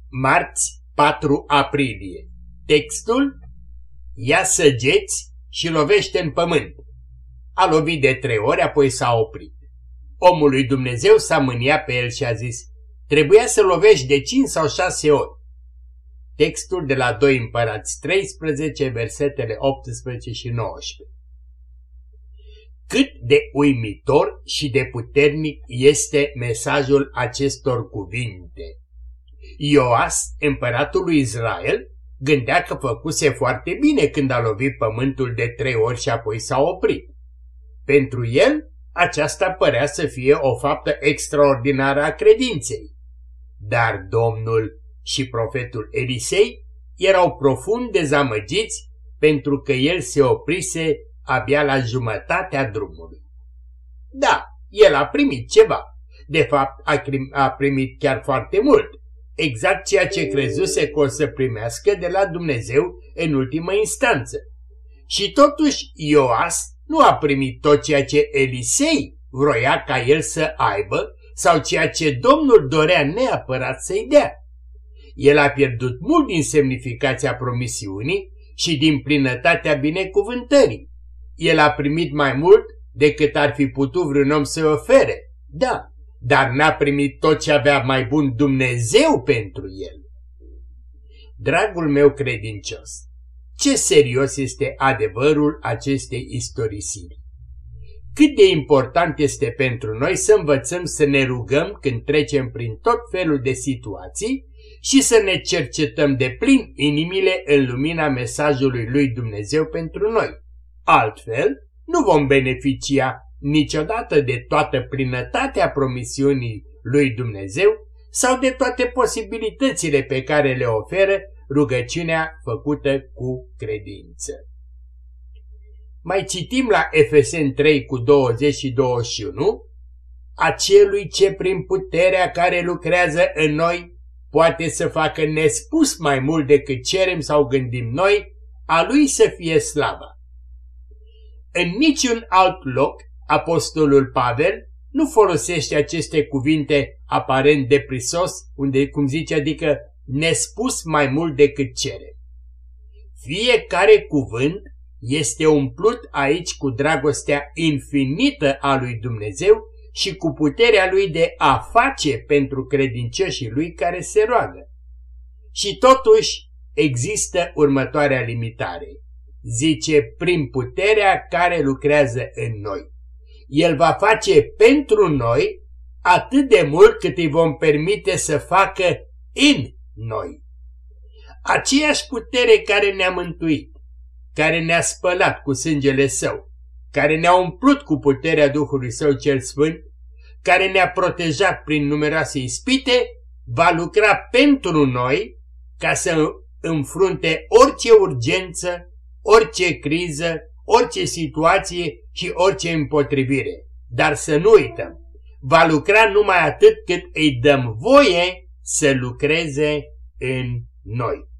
Marți, 4 aprilie. Textul: ia săgeți și lovește în pământ. A lovit de 3 ori, apoi s-a oprit. Omul lui Dumnezeu s-a mâniat pe el și a zis: trebuia să lovești de 5 sau 6 ori. Textul de la 2 Împărați 13, versetele 18 și 19. Cât de uimitor și de puternic este mesajul acestor cuvinte! Ioas, împăratul lui Israel, gândea că făcuse foarte bine când a lovit pământul de 3 ori și apoi s-a oprit. Pentru el, aceasta părea să fie o faptă extraordinară a credinței. Dar Domnul și profetul Elisei erau profund dezamăgiți pentru că el se oprise abia la jumătatea drumului. Da, el a primit ceva. De fapt, a primit chiar foarte mult. Exact ceea ce crezuse că o să primească de la Dumnezeu în ultimă instanță. Și totuși Ioas nu a primit tot ceea ce Elisei vroia ca el să aibă sau ceea ce Domnul dorea neapărat să-i dea. El a pierdut mult din semnificația promisiunii și din plinătatea binecuvântării. El a primit mai mult decât ar fi putut vreun om să ofere, da, dar n-a primit tot ce avea mai bun Dumnezeu pentru el. Dragul meu credincios, ce serios este adevărul acestei istorisiri! Cât de important este pentru noi să învățăm să ne rugăm când trecem prin tot felul de situații și să ne cercetăm de plin inimile în lumina mesajului lui Dumnezeu pentru noi. Altfel, nu vom beneficia niciodată de toată plinătatea promisiunii lui Dumnezeu sau de toate posibilitățile pe care le oferă rugăciunea făcută cu credință. Mai citim la Efeseni 3 cu 20 și 21, acelui ce prin puterea care lucrează în noi poate să facă nespus mai mult decât cerem sau gândim noi, a lui să fie slava. În niciun alt loc, apostolul Pavel nu folosește aceste cuvinte aparent deprisos, unde, cum zice, adică nespus mai mult decât cerem. Fiecare cuvânt este umplut aici cu dragostea infinită a lui Dumnezeu și cu puterea lui de a face pentru credincioșii lui care se roagă. Și totuși există următoarea limitare. Zice, prin puterea care lucrează în noi. El va face pentru noi atât de mult cât îi vom permite să facă în noi. Aceeași putere care ne-a mântuit, care ne-a spălat cu sângele Său, care ne-a umplut cu puterea Duhului Său cel Sfânt, care ne-a protejat prin numeroase ispite, va lucra pentru noi ca să înfrunte orice urgență, orice criză, orice situație și orice împotrivire. Dar să nu uităm, va lucra numai atât cât îi dăm voie să lucreze în noi.